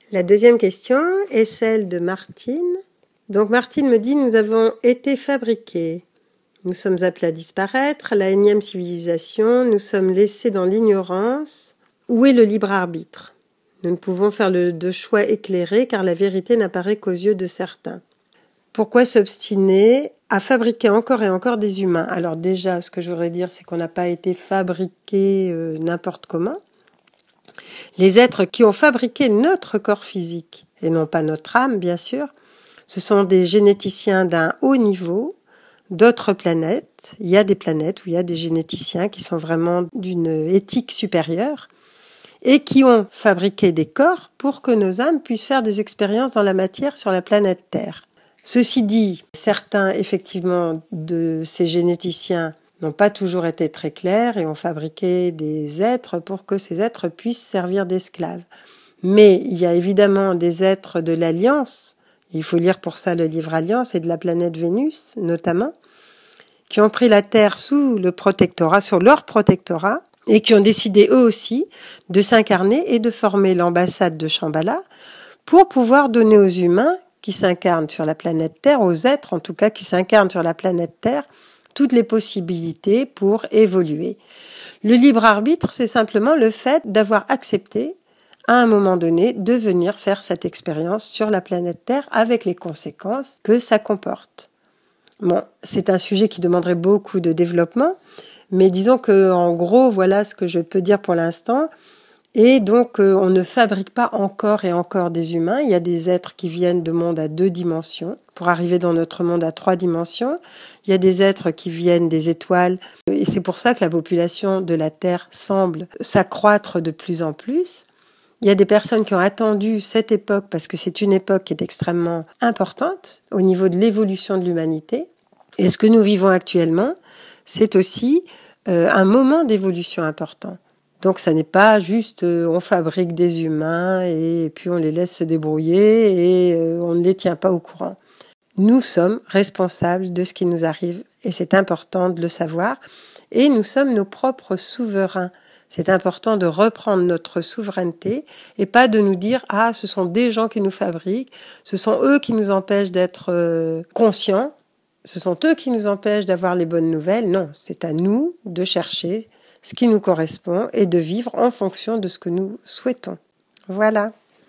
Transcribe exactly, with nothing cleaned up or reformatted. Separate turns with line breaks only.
La deuxième question est celle de Martine. Donc Martine me dit « Nous avons été fabriqués. Nous sommes appelés à disparaître, la énième civilisation, nous sommes laissés dans l'ignorance. Où est le libre arbitre ? Nous ne pouvons faire le, de choix éclairés car la vérité n'apparaît qu'aux yeux de certains. Pourquoi s'obstiner à fabriquer encore et encore des humains ? Alors déjà, ce que je voudrais dire, c'est qu'on n'a pas été fabriqués euh, n'importe comment. Les êtres qui ont fabriqué notre corps physique, et non pas notre âme, bien sûr, ce sont des généticiens d'un haut niveau, d'autres planètes. Il y a des planètes où il y a des généticiens qui sont vraiment d'une éthique supérieure et qui ont fabriqué des corps pour que nos âmes puissent faire des expériences dans la matière sur la planète Terre. Ceci dit, certains, effectivement, de ces généticiens n'ont pas toujours été très clairs et ont fabriqué des êtres pour que ces êtres puissent servir d'esclaves. Mais il y a évidemment des êtres de l'Alliance, il faut lire pour ça le livre Alliance et de la planète Vénus notamment, qui ont pris la Terre sous le protectorat, sur leur protectorat, et qui ont décidé eux aussi de s'incarner et de former l'ambassade de Shambhala pour pouvoir donner aux humains qui s'incarnent sur la planète Terre, aux êtres en tout cas qui s'incarnent sur la planète Terre, toutes les possibilités pour évoluer. Le libre arbitre, c'est simplement le fait d'avoir accepté, à un moment donné, de venir faire cette expérience sur la planète Terre avec les conséquences que ça comporte. Bon, c'est un sujet qui demanderait beaucoup de développement, mais disons que, en gros, voilà ce que je peux dire pour l'instant. Et donc, euh, on ne fabrique pas encore et encore des humains. Il y a des êtres qui viennent de mondes à deux dimensions pour arriver dans notre monde à trois dimensions. Il y a des êtres qui viennent des étoiles. Et c'est pour ça que la population de la Terre semble s'accroître de plus en plus. Il y a des personnes qui ont attendu cette époque parce que c'est une époque qui est extrêmement importante au niveau de l'évolution de l'humanité. Et ce que nous vivons actuellement, c'est aussi euh, un moment d'évolution important. Donc ça n'est pas juste euh, on fabrique des humains et puis on les laisse se débrouiller et euh, on ne les tient pas au courant. Nous sommes responsables de ce qui nous arrive et c'est important de le savoir. Et nous sommes nos propres souverains. C'est important de reprendre notre souveraineté et pas de nous dire « Ah, ce sont des gens qui nous fabriquent, ce sont eux qui nous empêchent d'être euh, conscients, ce sont eux qui nous empêchent d'avoir les bonnes nouvelles. » Non, c'est à nous de chercher ce qui nous correspond et de vivre en fonction de ce que nous souhaitons. Voilà.